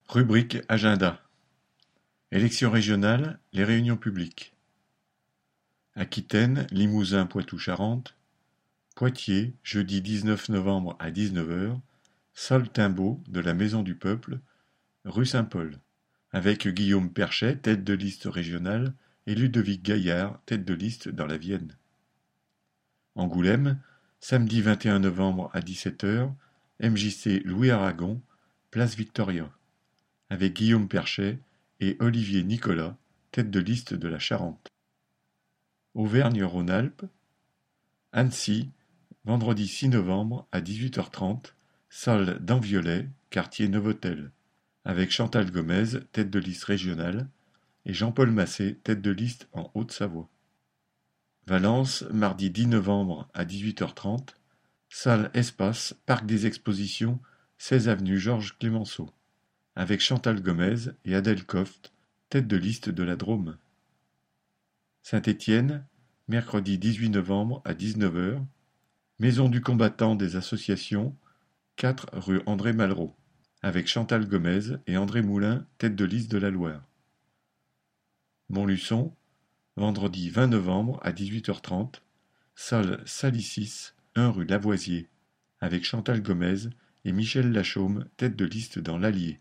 Rubrique Agenda. Élections régionales, les réunions publiques. Aquitaine, Limousin, Poitou-Charentes. Poitiers, jeudi 19 novembre à 19h, salle Timbaud de la Maison du Peuple, rue Saint-Paul, avec Guillaume Perchet, tête de liste régionale, et Ludovic Gaillard, tête de liste dans la Vienne. Angoulême, samedi 21 novembre à 17h, MJC Louis Aragon, place Victoria, avec Guillaume Perchet et Olivier Nicolas, tête de liste de la Charente. Auvergne-Rhône-Alpes, Annecy, vendredi 6 novembre à 18h30, salle d'Enviolet, quartier Novotel, avec Chantal Gomez, tête de liste régionale, et Jean-Paul Massé, tête de liste en Haute-Savoie. Valence, mardi 10 novembre à 18h30, salle Espace, Parc des Expositions, 16 avenue Georges Clemenceau, avec Chantal Gomez et Adèle Coft, tête de liste de la Drôme. Saint-Étienne, mercredi 18 novembre à 19h, Maison du combattant des associations, 4 rue André Malraux, avec Chantal Gomez et André Moulin, tête de liste de la Loire. Montluçon, vendredi 20 novembre à 18h30, salle Salicis, 1 rue Lavoisier, avec Chantal Gomez et Michel Lachaume, tête de liste dans l'Allier.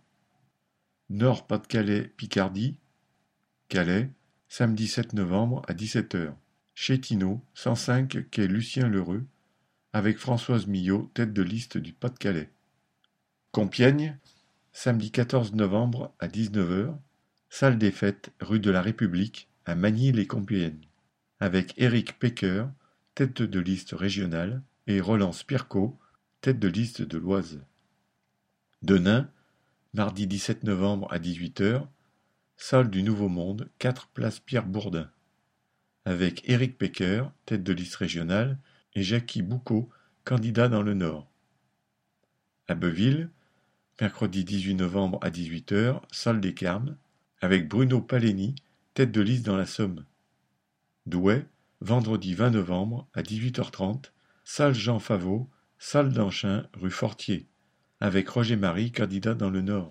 Nord-Pas-de-Calais-Picardie, Calais, samedi 7 novembre à 17h, chez Tino, 105 quai Lucien Lheureux, avec Françoise Millot, tête de liste du Pas-de-Calais. Compiègne, samedi 14 novembre à 19h, salle des fêtes, rue de la République, à Magny-les-Compiègnes, avec Éric Pecker, tête de liste régionale, et Roland Spirko, tête de liste de l'Oise. Denain, mardi 17 novembre à 18h, salle du Nouveau Monde, 4 place Pierre Bourdin, avec Éric Pecker, tête de liste régionale, et Jackie Boucaud, candidat dans le Nord. Abbeville, mercredi 18 novembre à 18h, salle des Carmes, avec Bruno Paleni, tête de liste dans la Somme. Douai, vendredi 20 novembre à 18h30, salle Jean Favot, salle d'Anchin, rue Fortier, avec Roger Marie, candidat dans le Nord.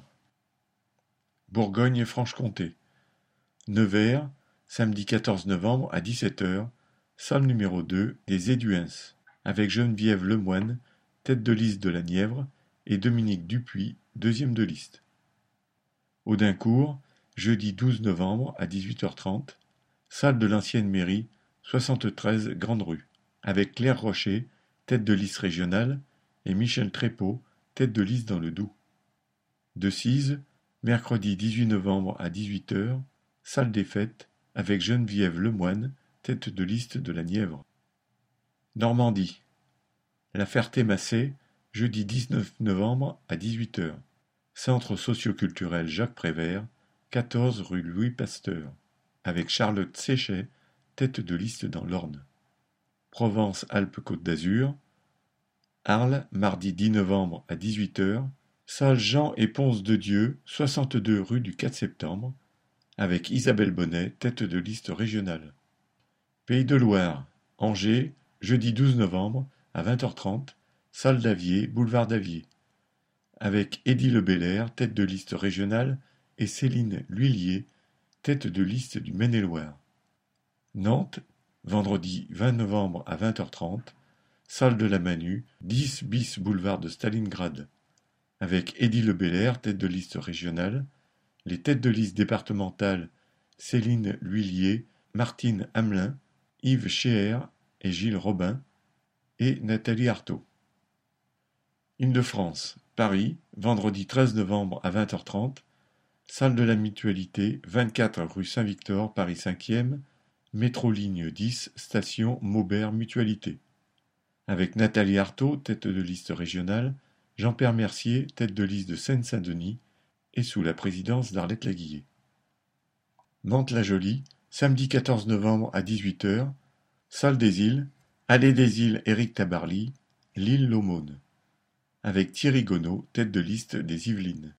Bourgogne-Franche-Comté. Nevers, samedi 14 novembre à 17h, salle numéro 2 des Éduins, avec Geneviève Lemoine, tête de liste de la Nièvre, et Dominique Dupuis, deuxième de liste. Audincourt, jeudi 12 novembre à 18h30, salle de l'ancienne mairie, 73 Grande Rue, avec Claire Rocher, tête de liste régionale, et Michel Trépeau, tête de liste dans le Doubs. Decize, mercredi 18 novembre à 18h, salle des fêtes, avec Geneviève Lemoine, tête de liste de la Nièvre. Normandie. La Ferté-Massé, jeudi 19 novembre à 18h, centre socio-culturel Jacques Prévert, 14 rue Louis Pasteur, avec Charlotte Séchet, tête de liste dans l'Orne. Provence-Alpes-Côte d'Azur. Arles, mardi 10 novembre à 18h, salle Jean et Ponce de Dieu, 62 rue du 4 septembre, avec Isabelle Bonnet, tête de liste régionale. Pays de Loire, Angers, jeudi 12 novembre à 20h30, salle d'Avier, boulevard d'Avier, avec Édile Lebelair, tête de liste régionale, et Céline L'Huillier, tête de liste du Maine-et-Loire. Nantes, vendredi 20 novembre à 20h30, salle de la Manu, 10 bis boulevard de Stalingrad, avec Édile Lebelair, tête de liste régionale, les têtes de liste départementales Céline L'Huillier, Martine Hamelin, Yves Scheer et Gilles Robin, et Nathalie Arthaud. Île-de-France, Paris, vendredi 13 novembre à 20h30, salle de la Mutualité, 24 rue Saint-Victor, Paris 5e, métro ligne 10, station Maubert Mutualité, avec Nathalie Arthaud, tête de liste régionale, Jean-Pierre Mercier, tête de liste de Seine-Saint-Denis, et sous la présidence d'Arlette Laguillet. Mantes-la-Jolie, samedi 14 novembre à 18h, salle des Îles, allée des Îles Éric Tabarly, l'île L'Aumône, avec Thierry Gonneau, tête de liste des Yvelines.